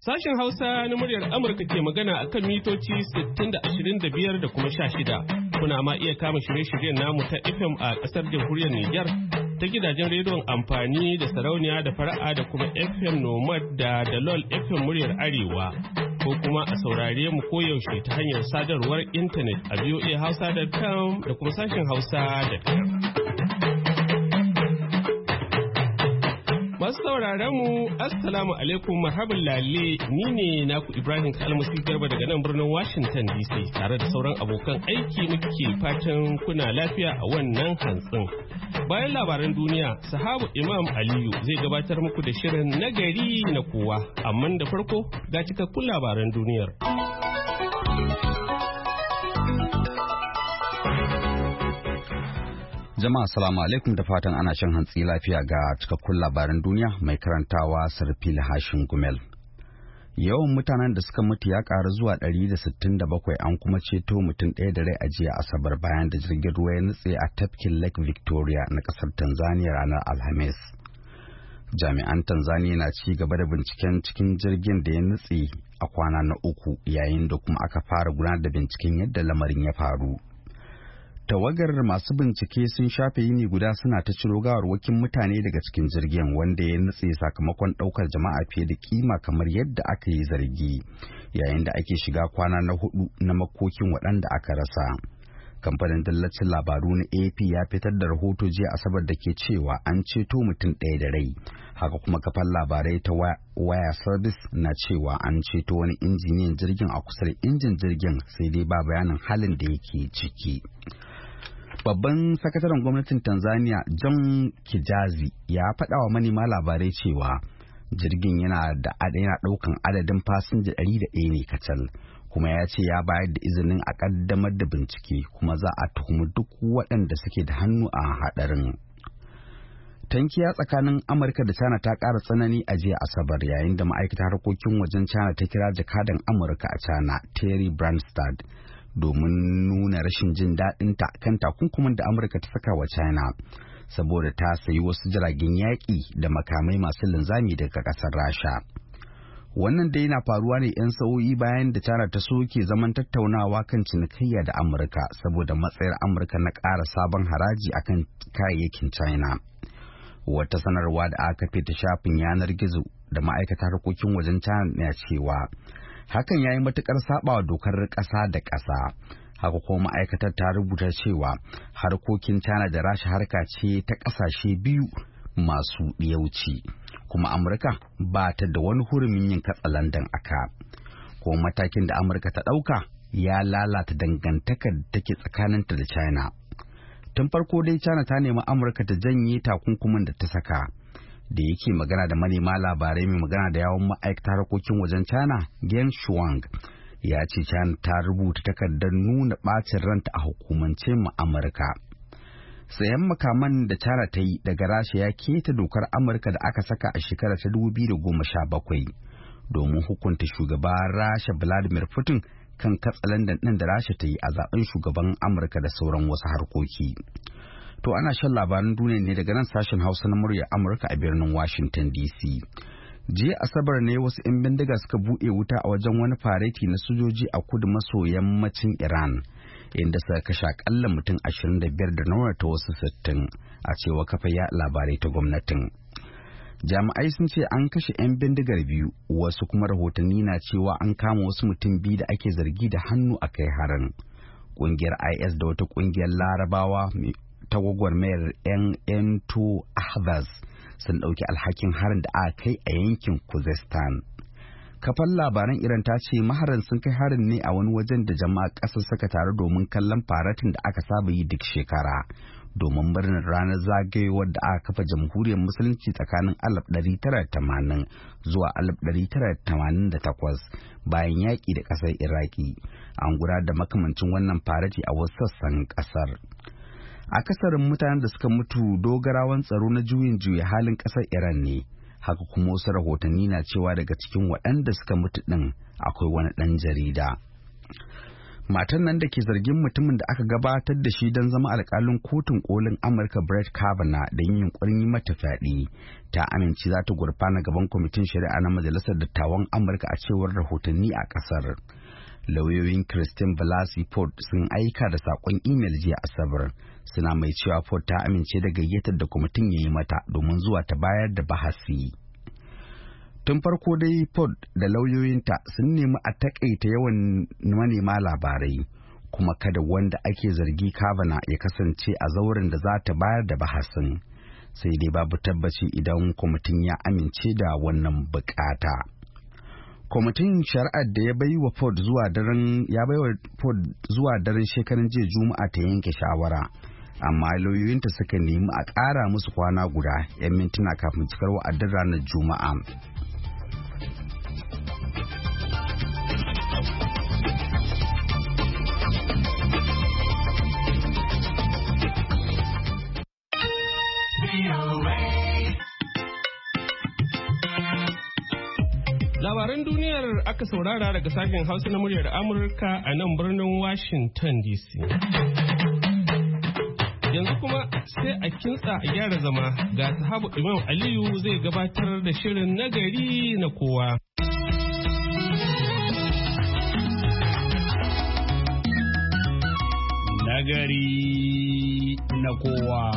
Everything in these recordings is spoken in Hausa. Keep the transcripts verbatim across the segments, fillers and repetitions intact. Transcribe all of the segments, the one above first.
Sashen Hausa na muryar Amurka ke magana a kan mitoci sittin da ashirin da biyar da kuma sha shida. Kuna ma iya kama shirye-shiryen namu ta F M a ƙasar jamhuriyar Nijar ta gidajen rediyon amfani da sarauniya da fara'a da kuma F M Nomad da Dalol F M muryar Arewa. Ko kuma a saurare mu koyaushe ta hanyar sadarwar intanet a v o a hausa dot com da kuma sashen hausa dot com. Masu sauraron mu assalamu alaikum marhaban lalle ni ne naku Ibrahim Kalmasi Garba daga nan birnin Washington D C tare da sauran abokan aiki muke fatan kuna lafiya a wannan hantsin. Bayan labaran duniya, sahabu Imam Aliyu zai gabatar muku da shirin nagari na kowa, amma da farko ga cikakkun labaran duniyar. Jama'a salamu alaikum da fatan ana shan hantsi lafiya ga cikakkun labaran duniya mai karantawa Sarfil Hashin Gumel. Yawan mutanen da suka mutu ya ƙaru zuwa ɗari da sittin da bakwai an kuma ceto mutum ɗaya da rai a jiya Asabar bayan da jirgin ruwa ya nutse a tafkin Lake Victoria na ƙasar Tanzania ranar Alhamis. Jami'an Tanzania na ci gaba da binciken cikin jirgin da ya nutse a kwana na uku yayin da kuma aka fara gudanar da binciken yadda lamarin ya faru. Tawagar masu bincike sun shafe yini guda suna ta ciro gawarwakin mutane daga cikin jirgin wanda ya nutse sakamakon daukar jama'a fiye da kima kamar yadda aka yi zargi yayin da ake shiga kwana na hudu na makokin waɗanda aka rasa. Kamfanin dallacin labaru na A P ya fitar da rahoto jiya Asabar da ke cewa an ceto mutum ɗaya da rai. Haka kuma kafar labarai ta waya service na cewa an ceto wani injiniyan jirgin a kusa da injin jirgin sai dai ba bayanin halin da yake ciki. Babban sakataren gwamnatin Tanzania John Kijazi ya faɗa wa manema labarai cewa jirgin yana da yana ɗaukan adadin fasinja ɗari da ɗaya ne kacal, kuma ya ce ya bayar da izinin a ƙaddamar da bincike kuma za a tuhumi duk waɗanda suke da hannu a haɗarin. Tankiya tsakanin Amurka da China ta ƙara tsanani a jiya Asabar yayin da ma'aikatar harkokin wajen China ta kira jakadan Amurka a China Terry Branstad domin nuna rashin jin daɗin ta kan takunkumin da Amurka ta saka wa China saboda ta sayi wasu jiragen yaƙi da makamai masu linzami daga ƙasar Rasha. Wannan dai na faruwa ne 'yan sa'o'i bayan da China ta soke zaman tattaunawa kan cinikayya da Amurka saboda matsayar Amurka na ƙara sabon haraji akan kayayyakin China. Wata sanarwa da aka fita shafin yanar gizo da ma'aikatar harkokin wajen China na cewa hakan ya yi matuƙar saɓawa dokar ƙasa da ƙasa. Haka kuma ma'aikatar ta rubuta cewa harkokin China da Rasha harka ce ta ƙasashe biyu masu ɗiyauci, kuma Amurka ba ta da wani hurumin yin katsalandan aka. Kuma matakin da Amurka ta ɗauka ya lalata dangantakar da take tsakaninta da China. Tun farko dai China ta nemi Amurka ta janye takunkumin da ta saka. Da yake magana da manema labarai mai magana da yawon ma'aikatar harkokin wajen China Geng Shuang ya ce China ta rubuta takardar nuna ɓacin ranta a hukumance mu Amurka. Sayan makaman da China ta yi daga Rasha ya keta dokar Amurka da aka saka a shekarar ta dubu biyu da goma sha bakwai domin hukunta shugaban Rasha Vladimir Putin kan katsalandan ɗin da Rasha ta yi a zaben shugaban Amurka da sauran wasu harkoki. To ana shan labaran duniya ne daga nan sashen Hausa na murya Amurka a birnin Washington D C. Jiya Asabar ne wasu 'yan bindiga suka buɗe wuta a wajen wani fareti na sojoji a kudu maso yammacin Iran, inda suka kashe akalla mutum ashirin da biyar da raunata wasu sittin a cewa kafa ya labarai ta gwamnatin. Jami'ai sun ce an kashe 'yan bindigar biyu, wasu kuma rahotanni na cewa an kama wasu mutum biyu da ake zargi da hannu a kai harin. Ƙungiyar I S da wata ƙungiyar Larabawa ta gwagwarmayar N N two Ahvaz sun ɗauki alhakin harin da aka kai a yankin Khuzestan. Kafar labaran Iran ta ce maharan sun kai harin ne a wani wajen da jama'a ƙasar suka taru domin kallon faratin da aka saba yi duk shekara domin murnar ranar zagayowar da aka kafa jamhuriyar musulunci tsakanin alif ɗari tara da tamanin zuwa alif ɗari tara da tamanin da takwas bayan yaƙi da ƙasar Iraki. An gudanar da makamancin wannan farati a wasu sassan ƙasar. Akasarin mutanen da suka mutu dogarawan tsaro na juyin juya halin ƙasar Iran ne. Haka kuma wasu rahotanni na cewa daga cikin waɗanda suka mutu ɗin akwai wani ɗan jarida. Matan nan da ke zargin mutumin da aka gabatar da shi don zama alkalin kotun kolin Amurka Brett Kavanaugh da yin yunkurin yi mata fyaɗe ta amince za ta gurfana gaban kwamitin shari'a na Majalisar Dattawan Amurka a cewar rahotanni a ƙasar. Lauyoyin Christine Blasey Ford sun aika da saƙon imel jiya Asabar suna mai cewa Ford ta amince da gayyatar da kwamitin ya yi mata domin zuwa ta bayar da bahasi. Tun farko dai Ford da lauyoyinta sun nemi a takaita yawan manema labarai kuma kada wanda ake zargi Kavanaugh ya kasance a zauren da za ta bayar da bahasin. Sai dai babu tabbaci idan kwamitin ya amince da wannan bukata. Kwamitin shari'ar da ya bai wa Ford zuwa daren ya bai wa Ford zuwa daren shekarun jiya Juma'a ta yanke shawara. Amma lauyoyinta suka nemi a ƙara musu kwana guda 'yan mintuna kafin cikar wa'adin ranar Juma'a. Labaran duniyar aka saurara daga sashen Hausa na muryar Amurka a nan birnin Washington D C. Yanzu kuma sai a kintsa a gyara zama ga sahabu Imam Aliyu zai gabatar da shirin nagari na kowa. Nagari na kowa.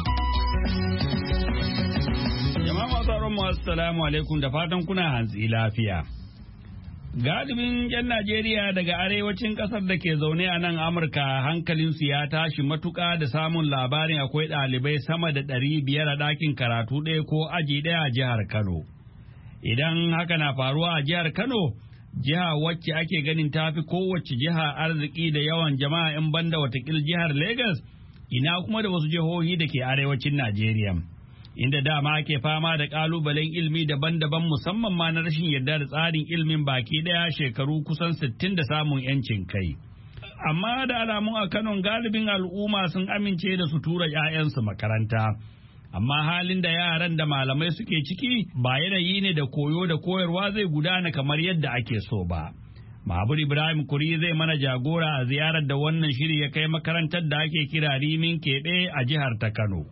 Assalamu alaikum da fatan kuna hantsi lafiya. Galibin 'yan Najeriya daga arewacin ƙasar da ke zaune a nan Amurka hankalinsu ya tashi matuƙa da samun labarin akwai ɗalibai sama da ɗari biyar a ɗakin karatu ɗaya ko aji ɗaya a jihar Kano. Idan haka na faruwa a jihar Kano, jiha wacce ake ganin tafi kowace jiha arziki da yawan jama'a in banda watakil jihar Legas, ina kuma da wasu jihohi da ke arewacin Najeriya. Inda dama ake fama da ƙalubalen ilmi daban-daban musamman ma na rashin yarda da tsarin ilmin baki ɗaya shekaru kusan sittin da samun 'yancin kai. Amma da alamun a Kano galibin al'umma sun amince da su tura 'ya'yansu makaranta. Amma halin da yaran da malamai suke ciki ba yanayi ne da koyo da koyarwa zai gudana kamar yadda ake so ba. Mahmud Ibrahim Kuri zai mana jagora a ziyarar da wannan shiri ya kai makarantar da ake kira Rimin Keɓe a jihar ta Kano.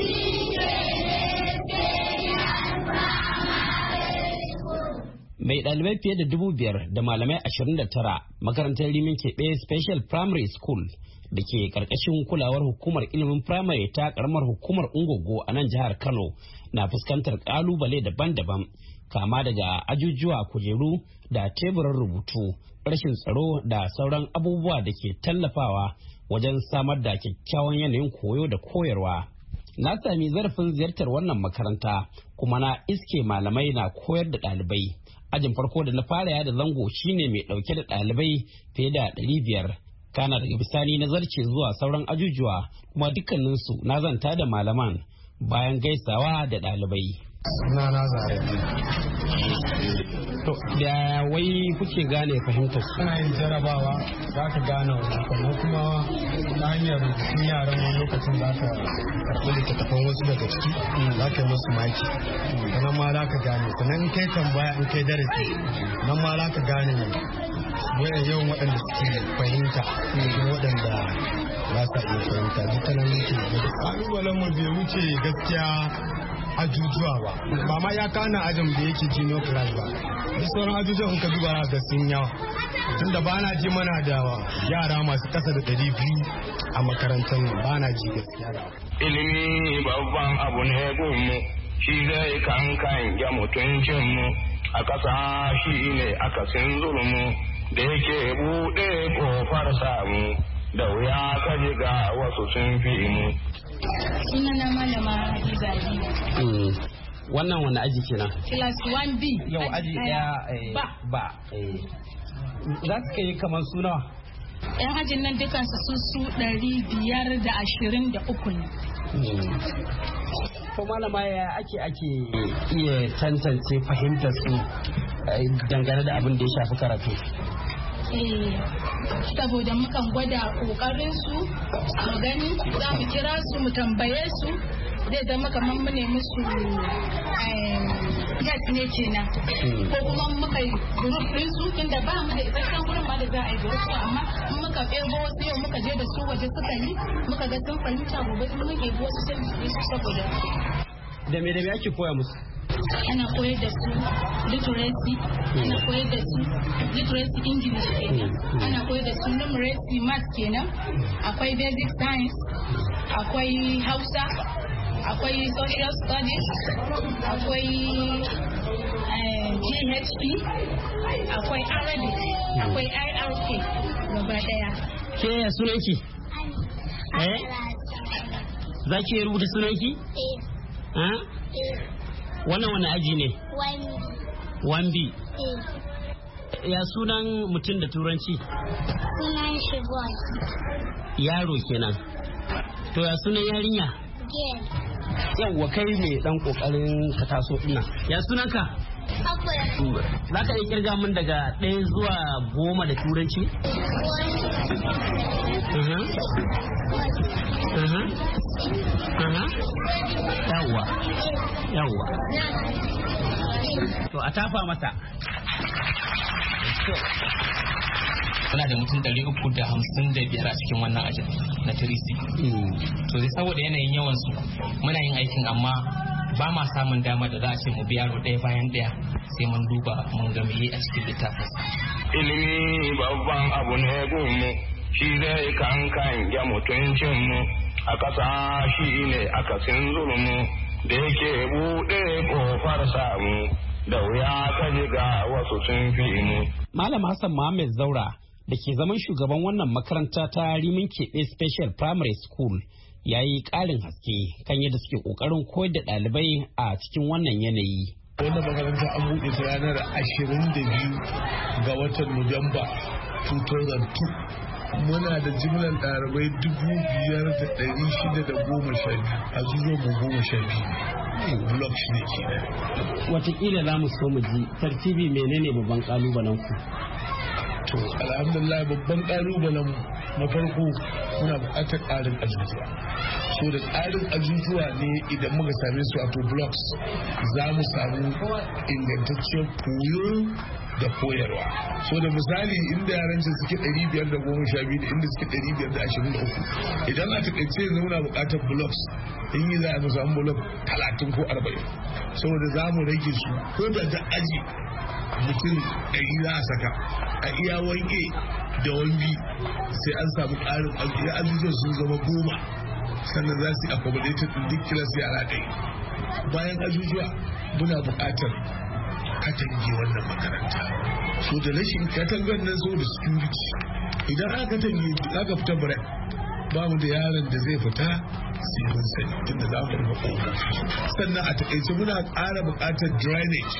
Mai ɗalibai fiye da dubu biyar da malamai ashirin da tara makarantar Rimin Keɓe Special Primary School da ke ƙarƙashin kulawar hukumar ilimin firamare ta ƙaramar hukumar Ungogo a nan jihar Kano na fuskantar ƙalubale daban-daban kama daga ajujuwa, kujeru da teburin rubutu, rashin tsaro da sauran abubuwa da ke tallafawa wajen samar da kyakkyawan yanayin koyo da koyarwa. Na sami zarafin ziyartar wannan makaranta kuma na iske malamai na koyar da ɗalibai. Ajin farko da na fara yada zango shine mai ɗauke da ɗalibai fiye da ɗari biyar. Kana daga bisani na zarce zuwa sauran ajujuwa kuma dukkaninsu na zanta da malaman bayan gaisawa da ɗalibai. Na na zare. To da wai kuke gane fahimtar su? Ana yin jarabawa za ka gane wannan sannan kuma ta hanyar rubutun yaran wani lokacin za ka karɓi littattafan wasu daga ciki za ka yi musu maki sannan ma za ka gane sannan in kai tambaya in kai darasi nan ma za ka gane wayan yawan waɗanda suke fahimta kuma waɗanda ba sa iya fahimta duk nan yake gudu. Ƙalubalen mu bai wuce gaskiya ajujuwa ba ba ma ya kana ajin da yake junior class ba duk sauran ajujuwan in ka duba ga sun yawa tunda ba na ji mana da yara masu kasa da ɗari biyu a makarantar nan ba na ji gaskiya da ilimi babban abu ne gunmu shi zai kankan ya mutuncinmu a ƙasa shi ne akasin zulmu da yake buɗe ƙofar samu da wuya ka ji ga wasu sun fi mu. Sunana malama Hadiza Aliyu. Wannan wani aji kenan? Class one B. Yau aji ɗaya ba. Ba. Za su kai kamar sunawa? Yan ajin nan dukansu su su ɗari biyar da ashirin da uku ne. Ko malama ya ake ake iya tantance fahimtar su dangane da abin da ya shafi karatu? Saboda mukan gwada kokarin su mu gani za mu kira su mu tambaye su zai zama kamar mu ne musu yes ne kenan ko kuma muka yi group din su tunda ba mu da isasshen gurin ma da za a yi group amma in muka muka ɗebo wasu yau muka je da su waje suka yi muka ga sun fahimta gobe sun muke wasu sai mu su saboda da me da me ake koya musu ana koyar da su literacy ana koyar da su literacy English kenan ana koyar da su numeracy math kenan akwai basic science akwai Hausa akwai social studies akwai G H P akwai Arabic akwai I R K gaba daya. Ke ya sunanki? Eh? Za ki rubuta sunanki? Eh. Ha? Eh. Wannan wani aji ne? Wani. Wambi. Eh. Ya sunan mutum da turanci? Sunan shi boy. Yaro kenan. To ya sunan yarinya? Girl. Yawwa kai ne dan kokarin ka taso ina. Ya sunanka? Akwai. Za ka iya kirga min daga ɗaya zuwa goma da turanci? Yawwa. Yawwa. To a tafa mata. Muna da mutum ɗari uku da hamsin da biyar a cikin wannan ajin na tirisi. To sai saboda yanayin yawan su muna yin aikin amma ba ma samun dama da za a ce mu bi yaro ɗaya bayan ɗaya sai mun duba mun ga meye a cikin littafin. Ilimi babban abu ne gunmu shi zai kankan ya mutuncin mu a ƙasa shi ne akasin zulmu da yake buɗe ƙofar samu da wuya ka ga wasu sun fi mu. Malam Hassan Muhammad Zaura da ke zaman shugaban wannan makaranta ta Rimin Keɓe Special Primary School ya yi ƙarin haske kan yadda suke ƙoƙarin koyar da ɗalibai a cikin wannan yanayi. Wannan makaranta an buɗe ta ranar ashirin da biyu ga watan Nuwamba dubu biyu da biyu. Muna da jimlar ɗalibai dubu biyar da ɗari shida da goma sha biyu a zuwa mu goma sha biyu. Blok shi ne ke da. Wataƙila za mu so mu ji tartibi menene babban ƙalubalen ku? To alhamdulillah babban ƙalubalen na farko muna buƙatar ƙarin ajujuwa. So da ƙarin ajujuwa ne idan muka same su a to blocks za mu samu ingantacciyar koyo da koyarwa. So da misali inda yaran suke ɗari biyar da goma sha biyu da inda suke ɗari biyar da ashirin da uku idan a taƙaice yanzu muna buƙatar blocks in yi za a samu block talatin ko arba'in saboda za mu rage su ko da da aji mutum ɗari za a saka a iya wanke da wangi sai an samu ƙarin ajujuwan sun zama goma sannan za su yi accommodated duk kilas yara ɗaya. Bayan ajujuwa muna buƙatar katange wannan makaranta so da rashin katangar nan so da security idan aka katange aka fita break ba mu da yaron da zai fita sai mun sani tunda za mu rufe ƙofofi sannan a takaice muna ƙara buƙatar drainage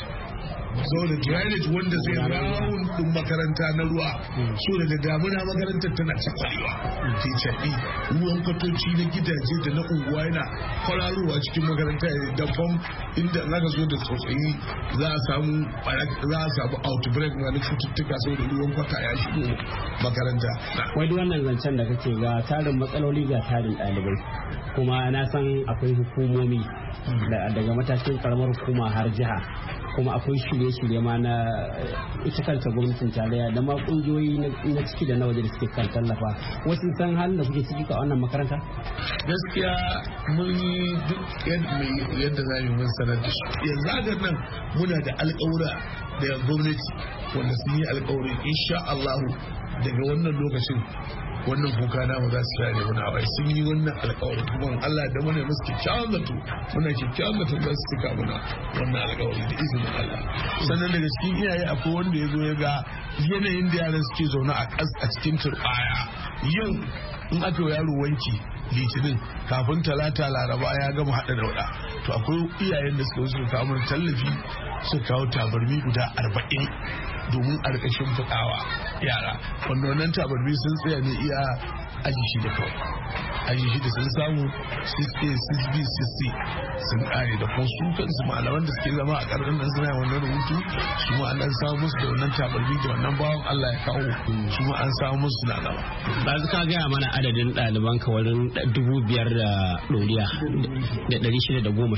so da drainage wanda zai round din makaranta na ruwa so da damuna makarantar tana cakwarewa ke caɓi ruwan kwatoci na gidaje da na unguwa yana kwararowa cikin makaranta da fam inda za ka zo da tsotsayi za a samu za a samu outbreak na cututtuka so da ruwan kwata ya shigo makaranta. Wai duk wannan zancen da kake ga tarin matsaloli ga tarin ɗalibai kuma na san akwai hukumomi daga matakin karamar hukuma har jiha kuma akwai shirye-shirye ma na ita kanta gwamnatin tarayya da ma kungiyoyi na ciki da na waje da suke kan tallafa wasu san halin da kuke ciki ka wannan makaranta gaskiya mun yi duk yadda za mu mun sanar da su yanzu ga nan muna da alƙawura da gwamnati wanda sun yi alƙawari insha Allah daga wannan lokacin wannan kuka namu za su share muna bai sun yi wannan alƙawari kuma Allah da muna musu kyakkyawan zato muna kyakkyawan zato za su cika muna wannan alƙawari da izinin Allah sannan daga cikin iyaye akwai wanda ya zo ya ga yanayin da yaran suke zaune a ƙas a cikin turɓaya yau in aka yi yaro wanki litinin kafin talata laraba ya gama haɗa dauɗa to akwai iyayen da suka wasu kawo mana tallafi su kawo tabarmi guda arba'in domin a rika shimfiɗawa yara wanda wannan tabarmi sun tsaya ne iya aji shi da kawai aji shi da sun samu six A six B six C sun ƙare da kuma su kansu malaman da suke zama a ƙarƙar nan suna wannan rubutu su ma an samu musu da wannan tabarmi da wannan bawan Allah ya kawo su ma an samu musu na gaba. Ba ka gaya mana adadin ɗaliban ka wurin dubu biyar da ɗoriya da ɗari shida da goma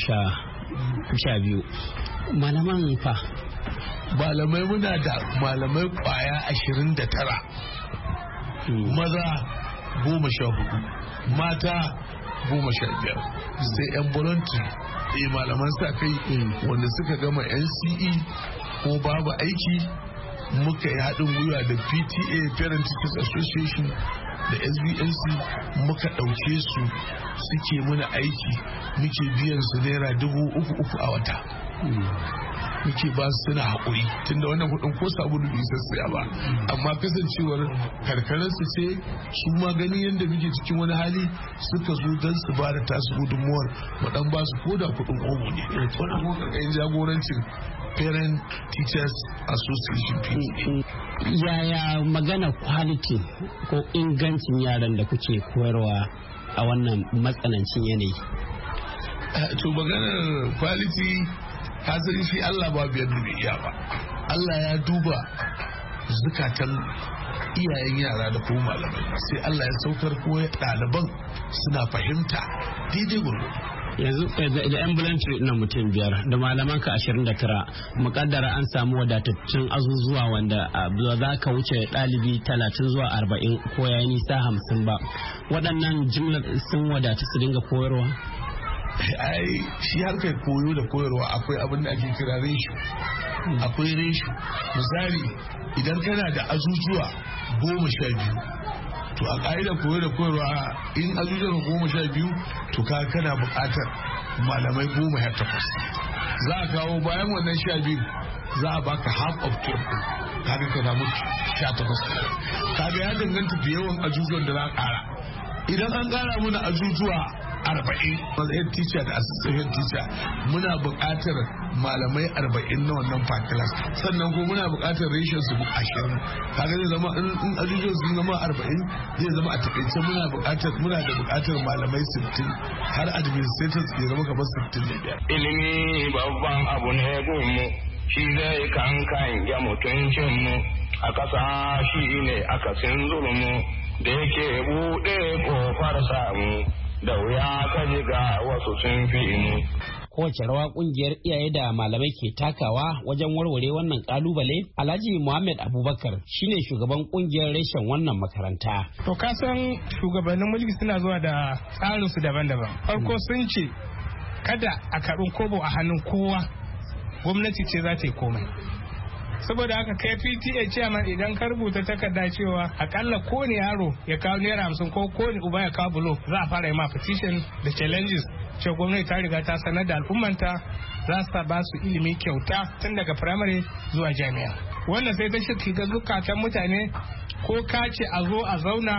sha biyu malaman fa malamai muna da malamai kwaya ashirin da tara maza goma sha hudu mata goma sha biyar sai yan voluntary eh malaman sa kai wanda suka gama N C E ko babu aiki muka yi haɗin gwiwa da P T A Parent Teachers Association da S B N C muka ɗauke su suke muna aiki muke biyan su naira dubu uku uku a wata muke ba su suna haƙuri tunda wannan kuɗin ko sabulu bai sassaya ba amma kasancewar karkarar su ce su ma ganin yadda muke cikin wani hali suka zo don su ba da tasu gudunmuwar mu dan ba su koda kuɗin omo ne wannan ko karkashin jagorancin Parent Teachers Association P T A. Yaya magana quality ko ingancin yaran da kuke koyarwa a wannan matsanancin yanayi? To maganar quality hasali shi Allah ba biyar da iya ba. Allah ya duba zukatan iyayen yara da kuma malamai sai Allah ya saukar ko ɗaliban suna fahimta daidai gurgudu. Yanzu da ambulance na mutum biyar da malaman ka ashirin da tara mukaddara an samu wadatattun azuzuwa wanda ba za ka wuce ɗalibi talatin zuwa arba'in ko ya nisa hamsin ba waɗannan jimlar sun wadata su dinga koyarwa? Ai shi harkar koyo da koyarwa akwai abin da ake kira reshu akwai reshu misali idan kana da azuzuwa goma sha biyu to a ƙa'ida koyo da koyarwa in azuzuwa goma sha biyu to ka kana buƙatar malamai goma ya takwas za a kawo bayan wannan sha biyu za a baka half of twelve kaga ka samu sha takwas kaga ya danganta da yawan azuzuwan da za a ƙara idan an ƙara mana azuzuwa arba'in head teacher da assistant head teacher muna buƙatar malamai arba'in na wannan fakilas sannan ko muna buƙatar ratio su ashirin kaga zai zama in ajujuwan sun zama arba'in zai zama a takaice muna buƙatar muna da buƙatar malamai sittin har administrators ya zama kamar sittin da biyar. Ilimi babban abu ne gunmu shi zai kankan ya mutuncin mu a ƙasa shi ne akasin zulmu da yake buɗe ƙofar samu da wuya ka ji ga wasu sun fi mu. Kowace rawa kungiyar iyaye da malamai ke takawa wajen warware wannan kalubale? Alhaji Muhammad Abubakar shine shugaban kungiyar reshen wannan makaranta. To ka san shugabannin mulki suna zuwa da tsarin su daban-daban. Farko sun ce kada a karɓi kobo a hannun kowa, gwamnati ce za ta yi komai. Saboda haka kai P T A chairman idan ka rubuta takarda cewa akalla kowane yaro ya kawo naira hamsin ko kowane uba ya kawo bulo za a fara yi ma petition da challenges ce gwamnati ta riga ta sanar da al'ummanta za su ba su ilimi kyauta tun daga primary zuwa jami'a. Wannan sai ta shi ga zukatan mutane ko ka ce a zo a zauna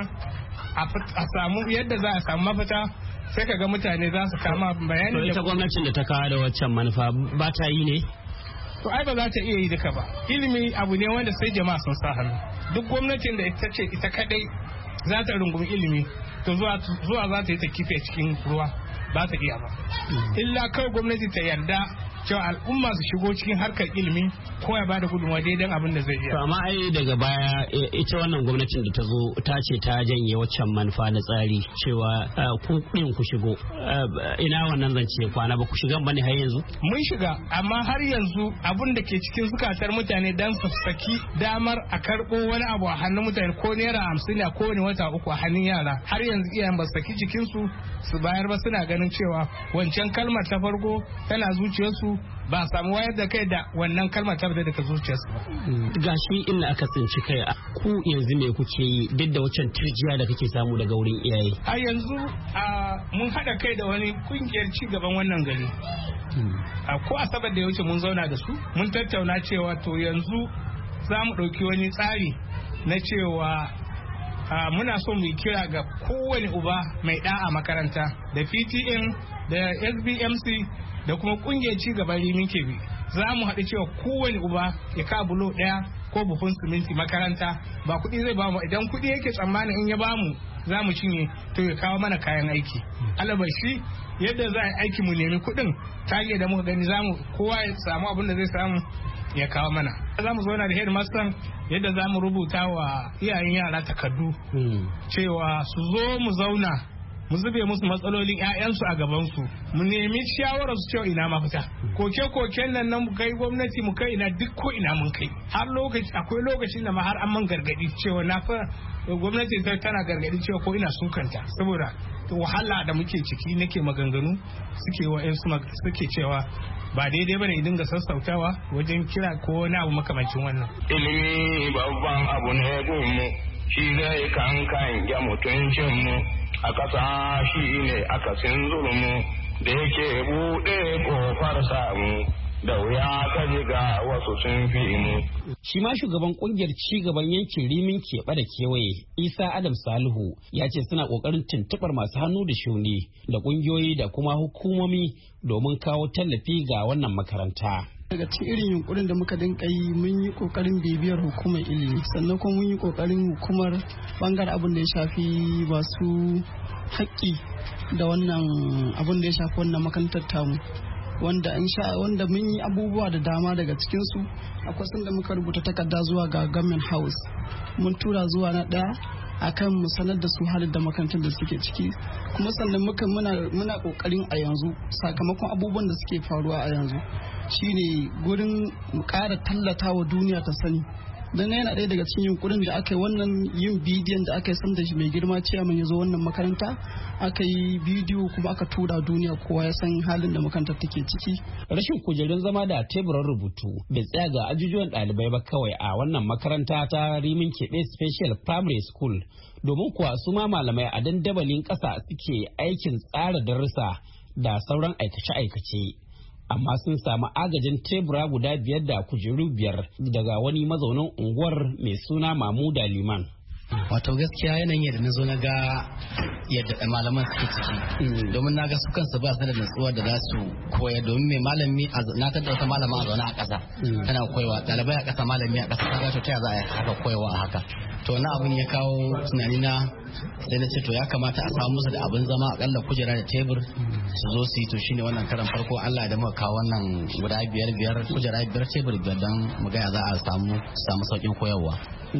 a samu yadda za a samu mafita sai ka ga mutane za su kama bayanin da ita gwamnatin da ta kawo da waccan manufa ba ta yi ne? To ai ba za ta iya yi duka ba. Ilimi abu ne wanda sai jama'a sun sa hannu. Duk gwamnatin da ita ce ita kadai za ta rungumi ilimi to zuwa za ta yi ta kife cikin ruwa ba ta iya ba. Illa kawai gwamnati ta yarda cewa al'umma su shigo cikin harkar ilimi ko ya bada gudunmawa daidan abin da zai iya. To amma ai daga baya ita wannan gwamnatin da ta zo ta ce ta janye waccan manufa na tsari cewa ku ɗin ku shigo. Ina wannan zance kwana ba ku shiga bane har yanzu? Mun shiga amma har yanzu abin da ke cikin zukatar mutane dan su saki damar a karɓo wani abu a hannun mutane ko naira hamsin a kowane wata uku a hannun yara har yanzu iyayen ba su saki jikinsu su bayar ba suna ganin cewa wancan kalmar ta farko tana zuciyarsu ba a samu wayar da kai da wannan kalmar ta fita daga zuciyarsu ba. Gashi inda aka tsinci kai ku yanzu me kuke yi duk da waccan turjiya da kake samu daga wurin iyaye? A yanzu mun haɗa kai da wani kungiyar ci gaban wannan gari. A ko asabar da ya wuce mun zauna da su mun tattauna cewa to yanzu za mu ɗauki wani tsari na cewa muna so mu kira ga kowane uba mai ɗa a makaranta da P T N da S B M C da kuma kungiyar ci gaban rimin kebe za mu haɗu cewa kowane uba ya ka bulo ɗaya ko buhun siminti makaranta ba kuɗi zai bamu idan kuɗi yake tsammanin in ya bamu za mu cinye to ya kawo mana kayan aiki alabashi yadda za a aiki mu nemi kuɗin ta da muka gani za mu kowa ya samu abin da zai samu ya kawo mana za mu zauna da headmaster yadda za mu rubuta wa iyayen yara takardu cewa su zo mu zauna mu zube musu matsalolin 'ya'yansu a gabansu, mu nemi shawarar su cewa ina mafita. Koke-koken nan nan mu kai gwamnati mu kai ina duk ko ina mun kai. Har lokaci akwai lokacin da ma har an man gargadi cewa na fa gwamnati tana gargadi cewa ko ina sukanta saboda wahala da muke ciki nake maganganu suke wa suke cewa ba daidai bane idan ga sassautawa wajen kira ko wani abu makamancin wannan. Ilimi babban abu ne gunmu shi zai kankan ya mutuncin mu a ƙasa shi ne akasin zulmu da yake buɗe ƙofar samu da wuya ka ga wasu sun fi mu. Shi ma shugaban kungiyar cigaban yankin Rimin Keɓe da kewaye Isa Adam Salihu ya ce suna ƙoƙarin tuntuɓar masu hannu da shuni da ƙungiyoyi da kuma hukumomi domin kawo tallafi ga wannan makaranta. Daga cikin irin yunkurin da muka dinka yi mun yi kokarin bibiyar hukumar ilimi sannan kuma mun yi kokarin hukumar bangar abin da ya shafi masu haƙƙi da wannan abin da ya shafi wannan makarantar tamu wanda in sha wanda mun yi abubuwa da dama daga cikin su akwai sanda muka rubuta takarda zuwa ga government house mun tura zuwa na ɗaya akan mu sanar da su halin da makarantar da suke ciki kuma sannan muka muna muna kokarin a yanzu sakamakon abubuwan da suke faruwa a yanzu shine gurin mu ƙara tallata wa duniya ta sani don yana ɗaya daga cikin yunkurin da aka yi wannan yin bidiyon da aka yi sanda shi mai girma ciyaman ya zo wannan makaranta aka yi bidiyo kuma aka tura duniya kowa ya san halin da makarantar take ciki. Rashin kujerun zama da teburan rubutu bai tsaya ga ajujuwan ɗalibai ba kawai a wannan makaranta ta Rimin Keɓe Special Primary School domin kuwa su ma malamai a dandabalin ƙasa suke aikin tsara darussa da sauran aikace-aikace. Amma sun samu agajin tebura guda biyar da kujeru biyar daga wani mazaunin unguwar mai suna Mamuda Liman. Wato gaskiya yanayin yadda na zo na ga yadda malaman suke ciki domin na ga su kansu ba su da nutsuwa da za su koya domin mai malami na tada wata malama a zaune a ƙasa tana koyawa ɗalibai a ƙasa malami a ƙasa ta gato ta za a haka koyawa a haka to wani abin ya kawo tunani na sai na ce to ya kamata a samu musu da abin zama akalla kujera da tebur su zo su yi to shine wannan karan farko Allah da muka kawo wannan guda biyar biyar kujera biyar tebur biyar don mu ga za a samu samu sauƙin koyarwa.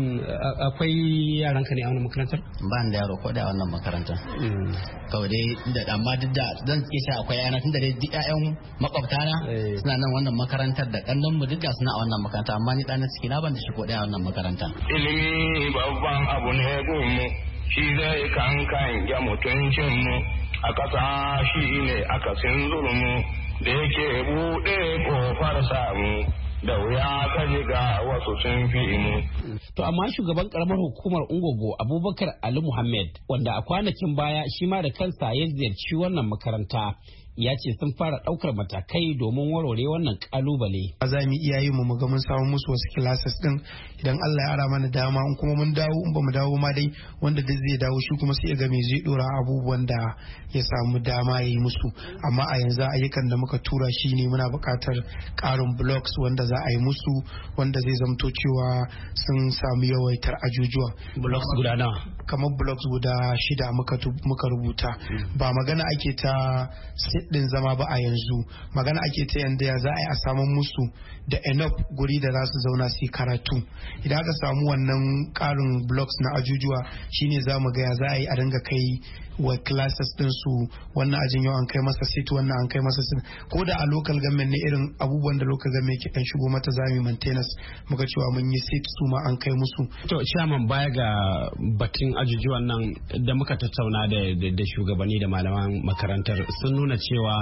Akwai yaran ka ne a wannan makarantar? Ba da yaro ko da wannan makarantar. Kawai dai da amma duk da zan iya cewa akwai yana tun da dai duk ƴaƴan makwabta na suna nan wannan makarantar da kannan mu duka suna a wannan makaranta amma ni ɗana ciki na ban da shi ko da wannan makaranta. Ilimi babban abu ne gunmu shi zai kankan ya mutuncin mu a ƙasa shi ne akasin zulmu da yake buɗe ƙofar samu. Da wuya ka ga wasu sun fi mu. To amma shugaban karamar hukumar Ungogo Abubakar Ali Muhammad wanda a kwanakin baya shi ma da kansa ya ziyarci wannan makaranta ya ce sun fara daukar matakai domin warware wannan kalubale. Za mu iya yi mu ga mun samu musu wasu classes din idan Allah ya ara mana dama in kuma mun dawo in ba mu dawo ma dai wanda duk zai dawo shi kuma sai ya ga me zai dora abubuwan da ya samu dama ya yi musu amma a yanzu ayyukan da muka tura shi ne muna buƙatar ƙarin blocks wanda za a yi musu wanda zai zamto cewa sun samu yawaitar ajujuwa. Blocks guda nawa? Kamar blocks guda shida muka rubuta ba magana ake ta din zama ba a yanzu magana ake ta yanda ya za a yi a samun musu da enough guri da za su zauna su yi karatu idan aka samu wannan karin blocks na ajujuwa shine za mu ga ya za a yi a dinga kai wa classes din su wannan ajin yau an kai masa seat wannan an kai masa seat ko da a local government ne irin abubuwan da local government ke kan shigo mata za mu maintenance muka cewa mun yi seat su ma an kai musu. To chairman baya ga batun ajujuwan nan da muka tattauna da da shugabanni da malaman makarantar sun nuna cewa cewa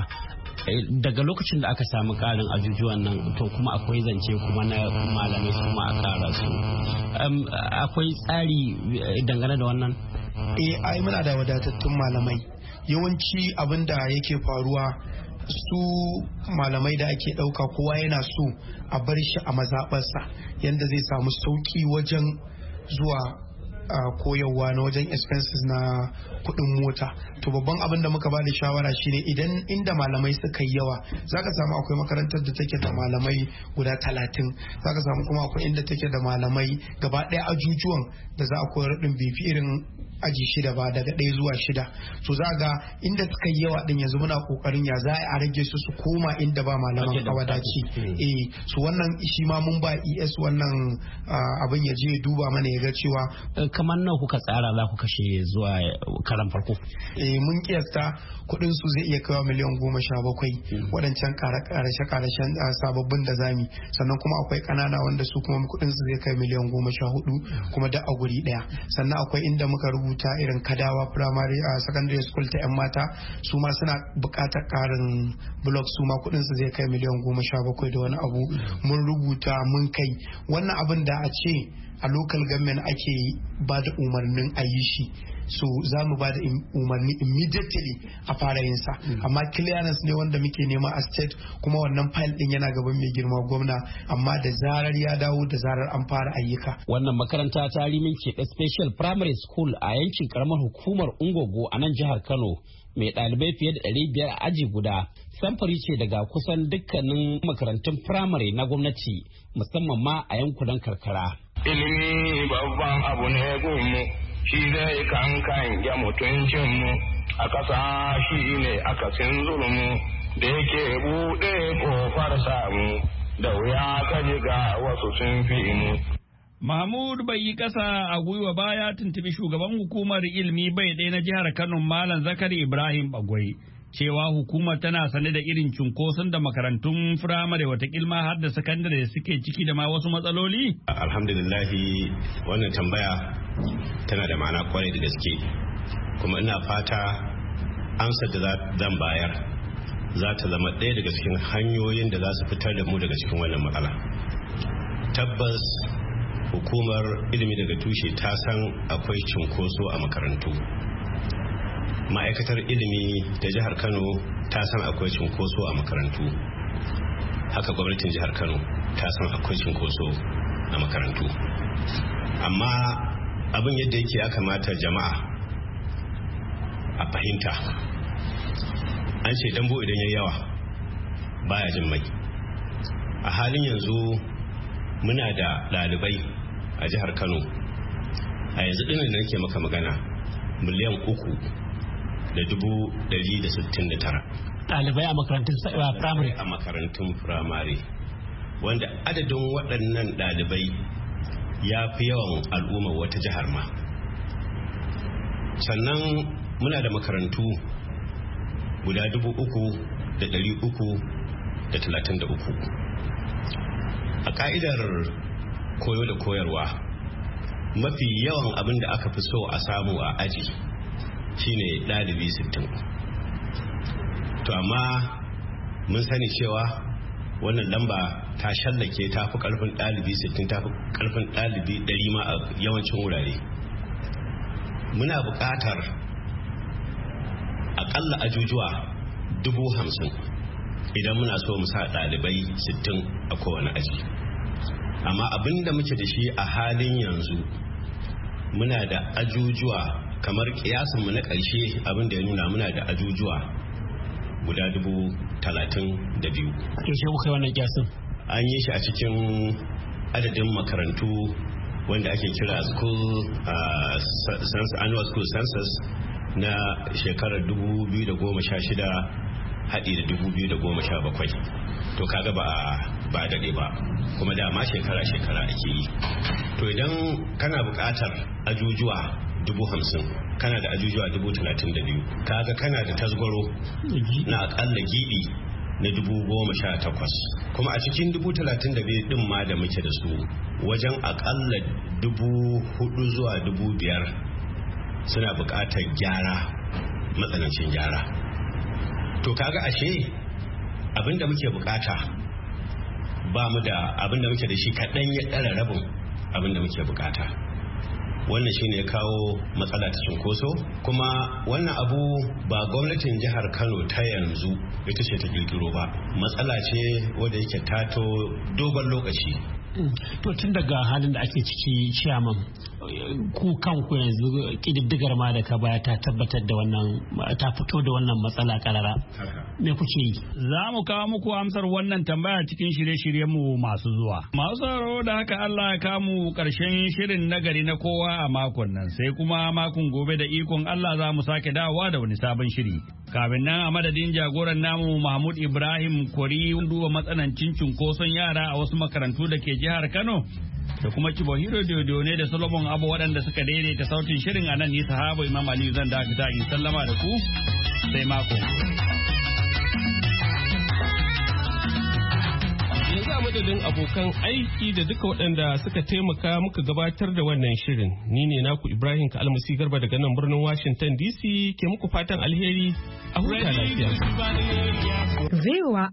daga lokacin da aka samu karin ajujuwan nan to kuma akwai zance kuma na malamai su ma a kara su akwai tsari dangane da wannan eh ai muna da wadatattun malamai yawanci abin da yake faruwa su malamai da ake dauka kowa yana so a bar shi a mazaɓarsa yanda zai samu sauki wajen zuwa Uh, koyarwa na wajen expenses na kudin mota to babban abin da muka bada shawara shine idan inda malamai suka yi yawa zaka samu akwai makarantar da take da malamai guda talatin zaka samu kuma akwai inda take da malamai gaba daya ajujuwan da za a koyar din bifi irin aji shida ba daga ɗaya zuwa shida so za ga inda suka yi yawa din yanzu muna kokarin ya za a rage su su koma inda ba malaman a wadaci eh so wannan shi ma mun ba E S wannan abin ya je duba mana ya ga cewa kamar nawa kuka tsara za ku kashe zuwa karan farko eh mun kiyasta kuɗin su zai iya kawo miliyan goma sha bakwai waɗancan karashe karashen sababbin da zami sannan kuma akwai ƙanana wanda su kuma kuɗin su zai kai miliyan goma sha hudu kuma da a guri ɗaya sannan akwai inda muka rubuta irin Kadawa primary a secondary school ta yan mata su ma suna buƙatar ƙarin block su ma kuɗin su zai kai miliyan goma sha bakwai da wani abu mun rubuta mun kai wannan abin da a ce a local government ake ba da umarnin a yi shi so za mu ba da umarni immediately a fara yin sa amma clearance ne wanda muke nema a state kuma wannan file din yana gaban mai girma gwamna amma da zarar ya dawo da zarar an fara ayyuka. Wannan makaranta ta Rimin Keɓe Special Primary School a yankin karamar hukumar Ungogo a nan jihar Kano mai ɗalibai fiye da ɗari biyar a aji guda samfari ce daga kusan dukkanin makarantun firamare na gwamnati musamman ma a yankunan karkara. Ilimi babban abu ne gunmu shi zai kankan ya mutuncinmu a ƙasa shi ne akasin zulmu da yake buɗe ƙofar samu da wuya ka ga wasu sun fi mu. Mahmud bai yi ƙasa a gwiwa baya tuntubi shugaban hukumar ilimi bai ɗaya na jihar Kano Malam Zakari Ibrahim Bagwai cewa hukumar tana sane da irin cunkoson da makarantun firamare watakilma har da sakandare da suke ciki da ma wasu matsaloli? Alhamdulillahi wannan tambaya tana da ma'ana kwarai da gaske kuma ina fata amsar da zan bayar za ta zama ɗaya daga cikin hanyoyin da za su fitar da mu daga cikin wannan matsala. Tabbas hukumar ilimi daga tushe ta san akwai cunkoso a makarantu. Ma'aikatar ilimi ta jihar Kano ta san akwai cunkoso a makarantu. Haka gwamnatin jihar Kano ta san akwai cunkoso a makarantu. Amma abin yadda yake ya kamata jama'a a fahimta. An ce dambo idan ya yawa baya jin mai. A halin yanzu muna da ɗalibai a jihar Kano a yanzu ɗin da nake maka magana miliyan uku da dubu dari da sittin da tara ɗalibai a makarantun firamare a makarantun firamare wanda adadin waɗannan ɗalibai ya fi yawan al'ummar wata jihar ma. Sannan muna da makarantu guda dubu uku da ɗari uku da talatin da uku. A ka'idar koyo da koyarwa mafi yawan abin da aka fi so a samu a aji shine ɗalibi sittin. To amma mun sani cewa wannan lamba ta shallake ta fi ƙarfin ɗalibi sittin, ta fi ƙarfin ɗalibi ɗari ma a yawancin wurare. Muna buƙatar aƙalla ajujuwa dubu hamsin idan muna so mu sa ɗalibai sittin a kowane aji. Amma abin da muke da shi a halin yanzu muna da ajujuwa kamar kiyasinmu na ƙarshe abin da ya nuna muna da ajujuwa guda dubu talatin da biyu. Yaushe kuka yi wannan kiyasin? An yi shi a cikin adadin makarantu wanda ake kira school uh, annual school census na shekarar dubu biyu da goma sha shida haɗi da dubu biyu da goma sha bakwai. To kaga ba ba daɗe ba kuma dama shekara-shekara ake yi. To idan kana buƙatar ajujuwa dubu hamsin kana da ajujuwa dubu talatin da biyu kaga kana da tasgaro na aƙalla giɓi na dubu goma sha takwas. Kuma a cikin dubu talatin da biyu ɗin ma da muke da su wajen aƙalla dubu hudu zuwa dubu biyar suna buƙatar gyara, matsanancin gyara. To kaga ashe abinda muke bukata ba mu da abinda muke da shi kaɗan ya ɗara rabin abinda muke bukata. Wannan shine ya kawo matsala ta cinkoso kuma wannan abu ba gwamnatin jihar Kano ta yanzu ita ce ta kirkiro ba, matsala ce wadda yake tato dogon lokaci. To tun daga halin da ake ciki chairman ku kanku yanzu kididdigar ma da ka baya ta tabbatar da wannan ta fito da wannan matsala karara me kuke yi? Za mu kawo muku amsar wannan tambaya cikin shirye-shiryen mu masu zuwa. Masu sauraro da haka Allah ya kamu karshen shirin nagari na kowa a makon nan sai kuma makon gobe da ikon Allah za mu sake dawowa da wani sabon shiri. Kafin nan a madadin jagoran namu Mahmud Ibrahim Kori duba matsanancin cunkoson yara a wasu makarantu da ke jihar Kano da kuma Cibohiro Dodo ne da Solomon Abu waɗanda suka daidaita sautin shirin a nan ni sahaba Imam Ali zan dakata in sallama da ku sai mako. Yanzu a madadin abokan aiki da duka waɗanda suka taimaka muka gabatar da wannan shirin ni ne naku Ibrahim Kalmasi Garba daga nan birnin Washington D C ke muku fatan alheri a huta lafiya.